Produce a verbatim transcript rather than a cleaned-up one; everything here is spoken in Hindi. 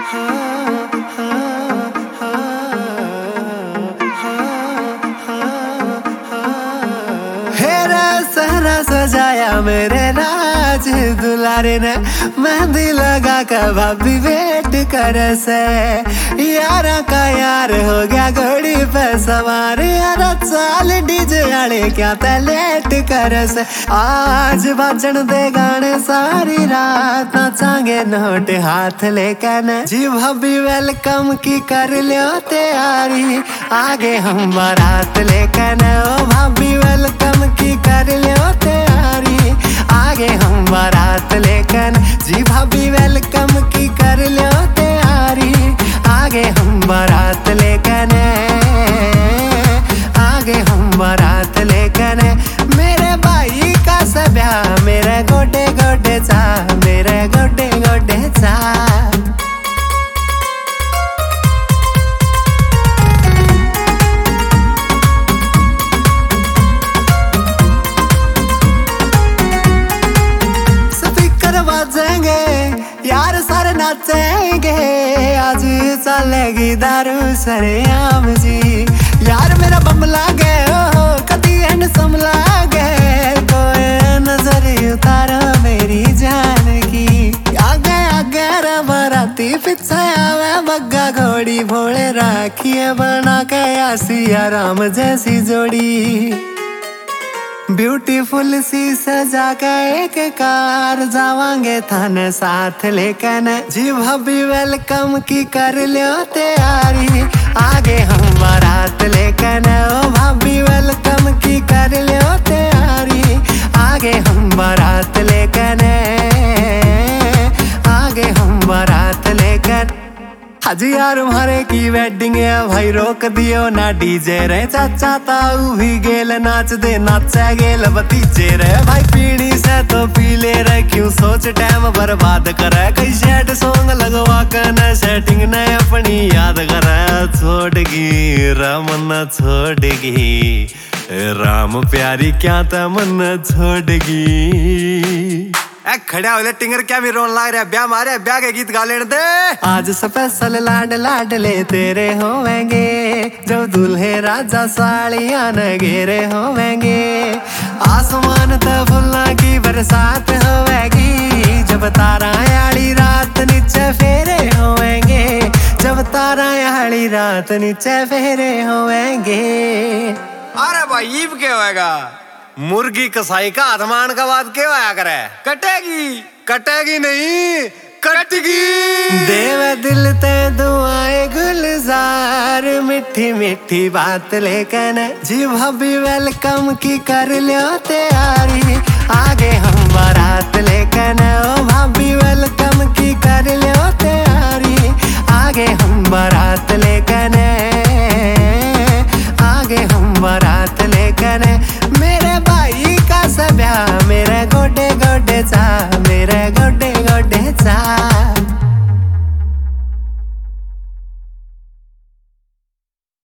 सहरा सजाया मेरे राज दुलारे ने, मेहंदी लगा कर भाभी वेट कर से, यारा का यार हो गया घोड़ी पे सवार, यारा चाल डीजे आले क्या ते लेट कर से। आज बाजन दे गाने सारी रात नाचांगे नोट हाथ लेकर न, जी भाभी वेलकम की कर लियो तैयारी, आगे हम बारात लेकर न, ओ भाभी वेलकम की कर लियो तैयारी, आगे हम बारात लेकर, जी भाभी वेलकम की कर लियो तैयारी, आगे हम बारात लेकर, आगे हम बारात लेकर, मेरे भाई का सब्या मेरे गोडे गोडे चा, मेरे गोडे गोडे चा। यार सारे नाचेंगे, आज चलेगी दारू सरेआम जी, यार मेरा बम लागे ओ कदी हैंडसम लागे, कोई नजर उतारो मेरी जान की, आगे आगे रे बराती पीछे आवे बग्गा घोड़ी, भोले राखिए बना के आसिया राम जैसी जोड़ी, ब्यूटीफुल सी सजा के एक कार जावांगे थाने साथ लेकर, जी भाभी वेलकम की कर लियो तैयारी, आगे हम बारात लेकर, ओ भाभी वेलकम की कर लियो तैयारी, आगे हम बारात लेकर, आगे हम बारात लेकर। हाजी यार हमारे की वेडिंग है भाई रोक दियो ना डीजे रे, चाचा ताऊ भी गेल नाच दे नाचे गेल भतीजे रे, भाई पीढ़ी से तो पी ले रे, क्यों सोच टाइम बर्बाद करे, कई सैड सॉन्ग लगवा कर सेटिंग ने अपनी याद करे, छोड़गी राम न छोड़गी राम प्यारी क्या तमन छोड़गी। ए खड़ा हो टिंगर क्या भी रोन लाग रहा है, ब्याह मारे ब्याह के गीत गा लेने दे। आज स्पेशल लाड लाडले तेरे होवेंगे, जब दूल्हे राजा साड़ियां न घेरे होवेंगे, आसमान तो फुल्ला की बरसात होवेगी, जब तारा याली रात नीचे फेरे होवेंगे, जब तारा याली रात नीचे फेरे होवेंगे। अरे भाई ये क्या होएगा, मुर्गी कसाई का आधमान का बात क्या होया करे, कटेगी कटेगी नहीं कटगी, देव दिल ते दुआएं गुलजार, मिठी मिठी बात लेकर, जी भाभी वेलकम की कर लियो तैयारी, आगे हम बारात लेकर, ओ भाभी वेलकम की कर लियो तैयारी, आगे हम बारात ले